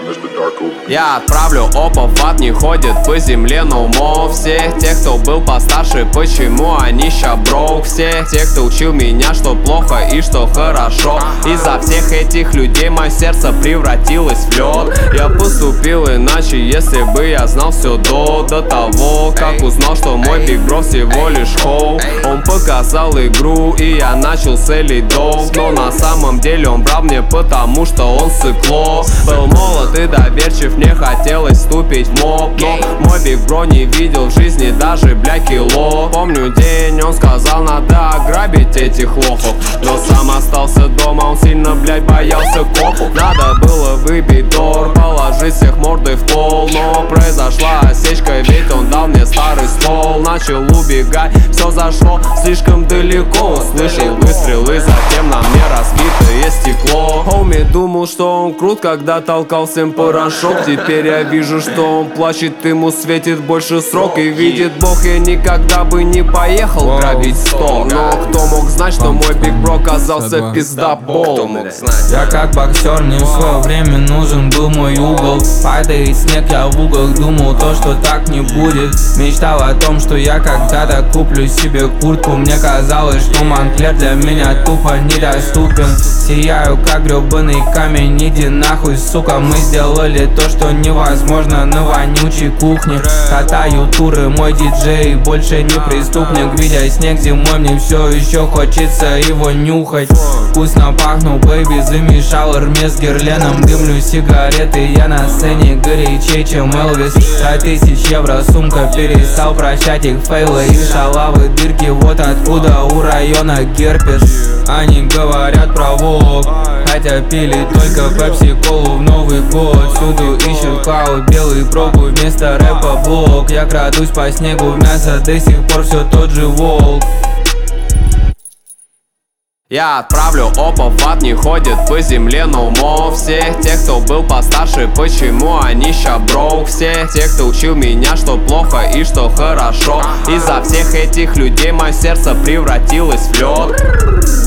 Я отправлю опов, ад не ходит по земле, но умов всех тех, кто был постарше, почему они ща брок. Все те, кто учил меня, что плохо и что хорошо. Из-за всех этих людей мое сердце превратилось в лед. Я поступил иначе, если бы я знал все до того, как узнал, что мой Big Bro всего лишь хоу. Он показал игру, и я начал селить долг. Но на самом деле он брал мне, потому что он сыкло. Был молод и доверчив, мне хотелось вступить в моб, но мой Big Bro не видел в жизни даже, бля, кило. Помню день, он сказал, надо ограбить этих лохов, но сам остался дома, он сильно, блядь, боялся копов. Надо было выбить дор, положить всех мордой в пол, но произошла осечка, ведь он дал мне старый ствол. Начал убегать, все зашло слишком далеко. Услышал выстрел и затем на мне разбитое стекло. Хоуми думал, что он крут, когда толкал всем порошок. Теперь я вижу, что он плачет, ему светит больше срок. И видит Бог, я никогда бы не поехал грабить стол. Но кто мог знать, что мой Big Bro оказался пиздобол? Я как боксер, мне в свое время нужен был мой угол. Падает снег, я в углах думал то, что так не будет. Мечтал о том, что я когда-то куплю себе куртку. Мне казалось, что Монклер для меня тупо недоступен. Сияю как гребаный камень, иди нахуй, сука. Мы сделали то, что невозможно на вонючей кухне. Катаю туры, мой диджей больше не преступник. Видя снег зимой, мне все еще хочется его нюхать. Вкусно пахну, бэйби, замешал Эрмес с Герленом. Дымлю сигареты, я на сцене горячей, чем Элвис. 3000 евро сумка, перестал прощать их фейлы и шалавы дырки. Вот откуда у района герпес. Они говорят про Вог, хотя пили только пепси-колу в Новый год. Всюду ищут клауд, белый пробу вместо рэпа блок. Я крадусь по снегу в мясо, до сих пор все тот же волк. Я отправлю опов, ад не ходит по земле, но умов всех тех, кто был постарше, почему они ща брок. Все те, кто учил меня, что плохо и что хорошо. Из-за всех этих людей мое сердце превратилось в лед.